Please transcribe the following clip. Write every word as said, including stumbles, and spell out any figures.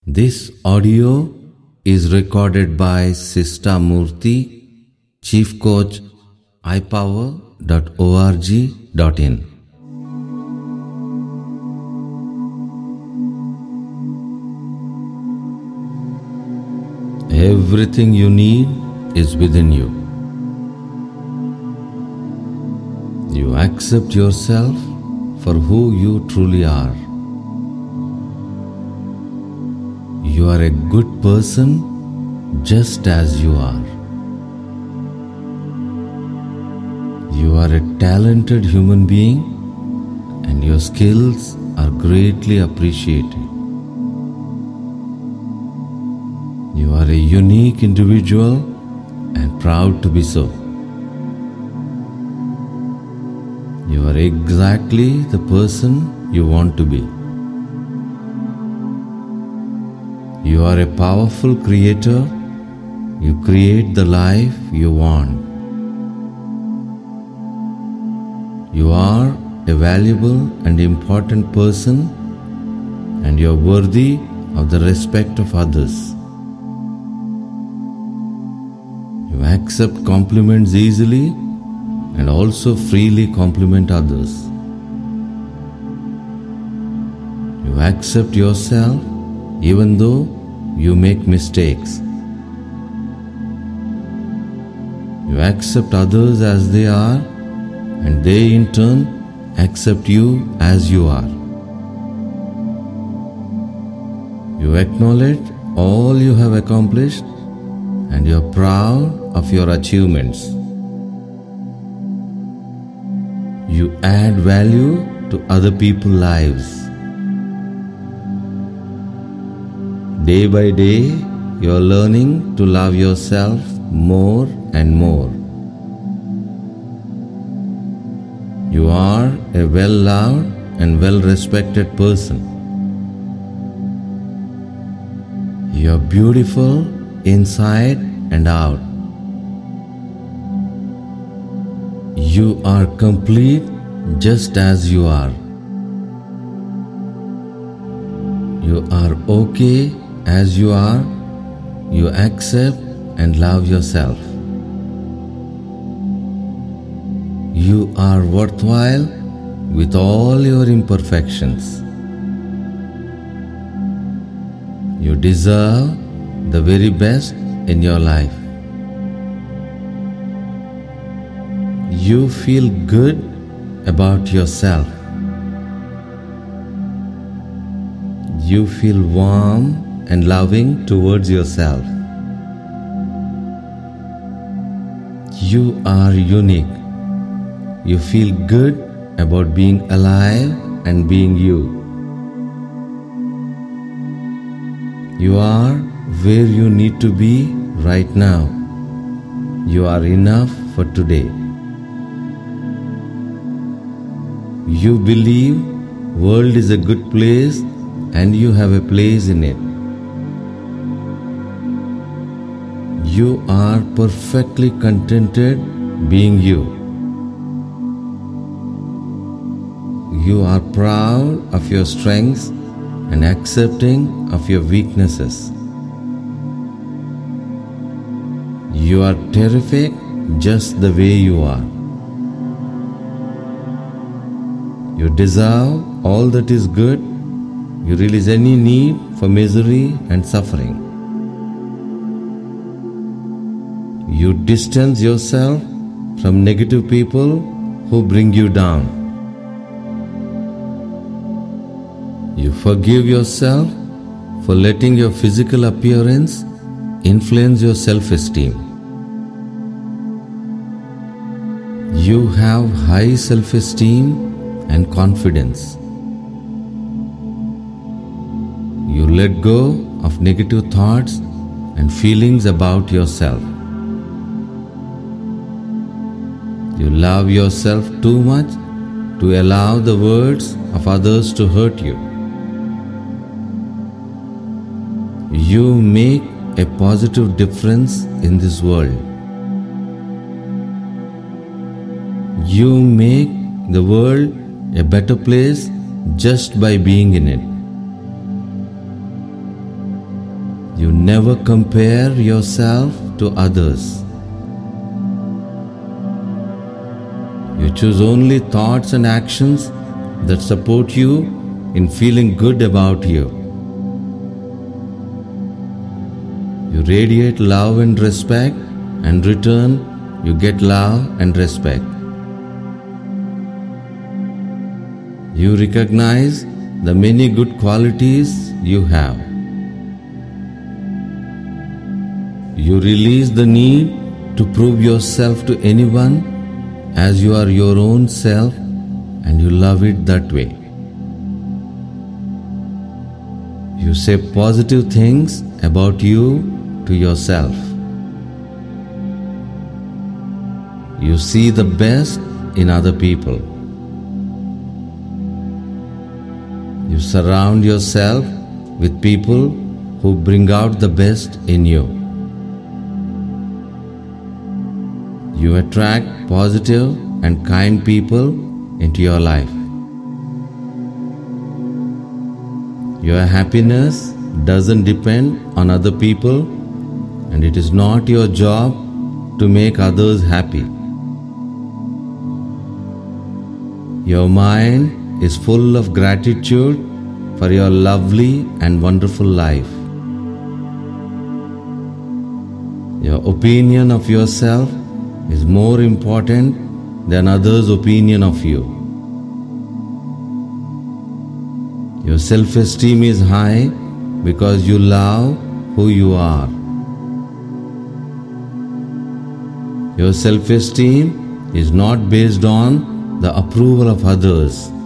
This audio is recorded by Sista Murthy, Chief Coach, i power dot org dot in. Everything you need is within you. You accept yourself for who you truly are. You are a good person just as you are. You are a talented human being and your skills are greatly appreciated. You are a unique individual and proud to be so. You are exactly the person you want to be. You are a powerful creator. You create the life you want. You are a valuable and important person and you are worthy of the respect of others. You accept compliments easily and also freely compliment others. You accept yourself even though you make mistakes. You accept others as they are and they in turn accept you as you are. You acknowledge all you have accomplished and you are proud of your achievements. You add value to other people's lives. Day by day, you are learning to love yourself more and more. You are a well-loved and well-respected person. You are beautiful inside and out. You are complete just as you are. You are okay as you are. You accept and love yourself. You are worthwhile with all your imperfections. You deserve the very best in your life. You feel good about yourself. You feel warm and loving towards yourself. You are unique. You feel good about being alive and being you. You are where you need to be right now. You are enough for today. You believe world is a good place and you have a place in it. You are perfectly contented being you. You are proud of your strengths and accepting of your weaknesses. You are terrific just the way you are. You deserve all that is good. You release any need for misery and suffering. You distance yourself from negative people who bring you down. You forgive yourself for letting your physical appearance influence your self-esteem. You have high self-esteem and confidence. You let go of negative thoughts and feelings about yourself. You love yourself too much to allow the words of others to hurt you. You make a positive difference in this world. You make the world a better place just by being in it. You never compare yourself to others. You choose only thoughts and actions that support you in feeling good about you. You radiate love and respect, and in return, you get love and respect. You recognize the many good qualities you have. You release the need to prove yourself to anyone, as you are your own self and you love it that way. You say positive things about you to yourself. You see the best in other people. You surround yourself with people who bring out the best in you. You attract positive and kind people into your life. Your happiness doesn't depend on other people, and it is not your job to make others happy. Your mind is full of gratitude for your lovely and wonderful life. Your opinion of yourself is more important than others' opinion of you. Your self-esteem is high because you love who you are. Your self-esteem is not based on the approval of others.